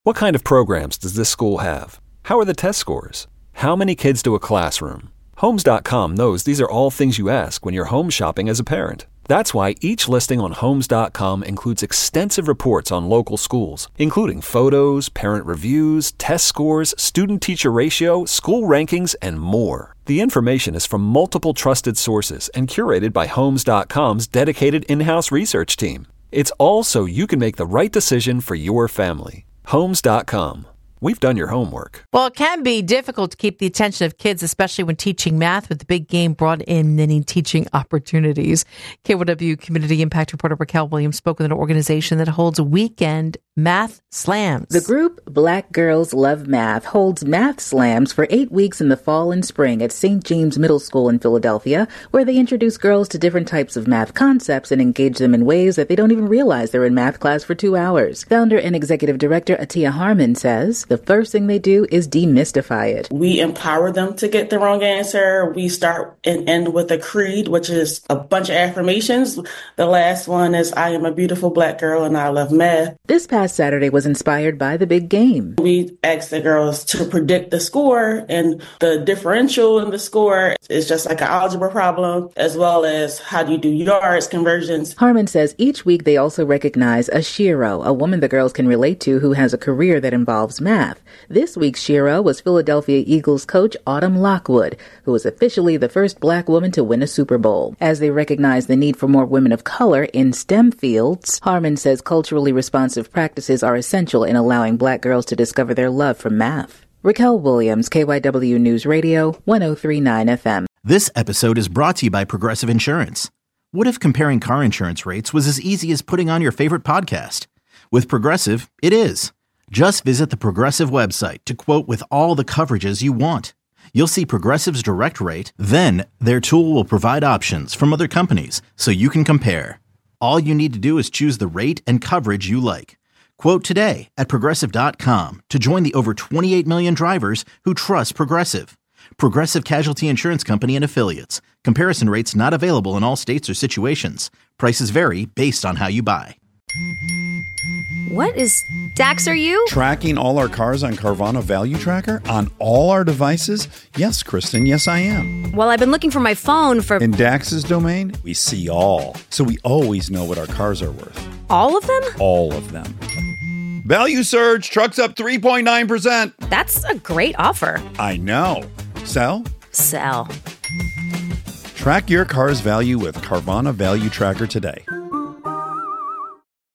What kind of programs does this school have? How are the test scores? How many kids do a classroom? Homes.com knows these are all things you ask when you're home shopping as a parent. That's why each listing on Homes.com includes extensive reports on local schools, including photos, parent reviews, test scores, student-teacher ratio, school rankings, and more. The information is from multiple trusted sources and curated by Homes.com's dedicated in-house research team. It's all so you can make the right decision for your family. Homes.com. We've done your homework. Well, it can be difficult to keep the attention of kids, especially when teaching math, with the big game brought in many teaching opportunities. KYW Community Impact Reporter Raquel Williams spoke with an organization that holds weekend math slams. The group Black Girls Love Math holds math slams for 8 weeks in the fall and spring at St. James Middle School in Philadelphia, where they introduce girls to different types of math concepts and engage them in ways that they don't even realize they're in math class for 2 hours. Founder and executive director Atia Harmon says the first thing they do is demystify it. We empower them to get the wrong answer. We start and end with a creed, which is a bunch of affirmations. The last one is, I am a beautiful Black girl and I love math. This past Saturday was inspired by the big game. We asked the girls to predict the score, and the differential in the score is just like an algebra problem, as well as how do you do yards conversions. Harmon says each week they also recognize a shero, a woman the girls can relate to who has a career that involves math. This week's shero was Philadelphia Eagles coach Autumn Lockwood, who was officially the first Black woman to win a Super Bowl. As they recognize the need for more women of color in STEM fields, Harmon says culturally responsive practices are essential in allowing Black girls to discover their love for math. Raquel Williams, KYW News Radio, 103.9 FM. This episode is brought to you by Progressive Insurance. What if comparing car insurance rates was as easy as putting on your favorite podcast? With Progressive, it is. Just visit the Progressive website to quote with all the coverages you want. You'll see Progressive's direct rate, then their tool will provide options from other companies so you can compare. All you need to do is choose the rate and coverage you like. Quote today at Progressive.com to join the over 28 million drivers who trust Progressive. Progressive Casualty Insurance Company and Affiliates. Comparison rates not available in all states or situations. Prices vary based on how you buy. What is Dax, are you? Tracking all our cars on Carvana Value Tracker on all our devices? Yes, Kristen, yes I am. Well, I've been looking for my phone for... In Dax's domain, we see all. So we always know what our cars are worth. All of them? All of them. Value surge, trucks up 3.9%. That's a great offer. I know. Sell? Sell. Track your car's value with Carvana Value Tracker today.